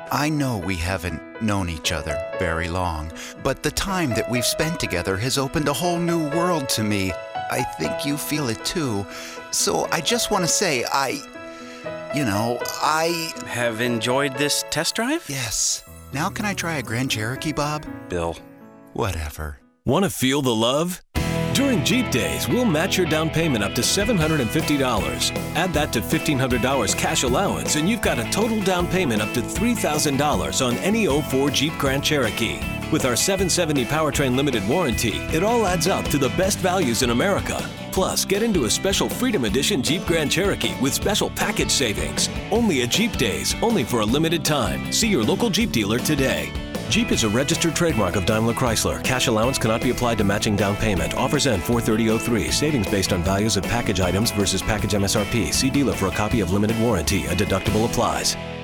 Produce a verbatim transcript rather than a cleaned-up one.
I know we haven't known each other very long, but the time that we've spent together has opened a whole new world to me. I think you feel it too. So I just want to say, I... You know, I... Have enjoyed this test drive? Yes. Now can I try a Grand Cherokee, Bob? Bill. Whatever. Want to feel the love? During Jeep Days, we'll match your down payment up to seven hundred fifty dollars. Add that to fifteen hundred dollars cash allowance, and you've got a total down payment up to three thousand dollars on any oh four Jeep Grand Cherokee. With our seven seventy Powertrain Limited Warranty, it all adds up to the best values in America. Plus, get into a special Freedom Edition Jeep Grand Cherokee with special package savings. Only at Jeep Days, only for a limited time. See your local Jeep dealer today. Jeep is a registered trademark of Daimler Chrysler. Cash allowance cannot be applied to matching down payment. Offers end four thirty oh three. Savings based on values of package items versus package M S R P. See dealer for a copy of limited warranty. A deductible applies.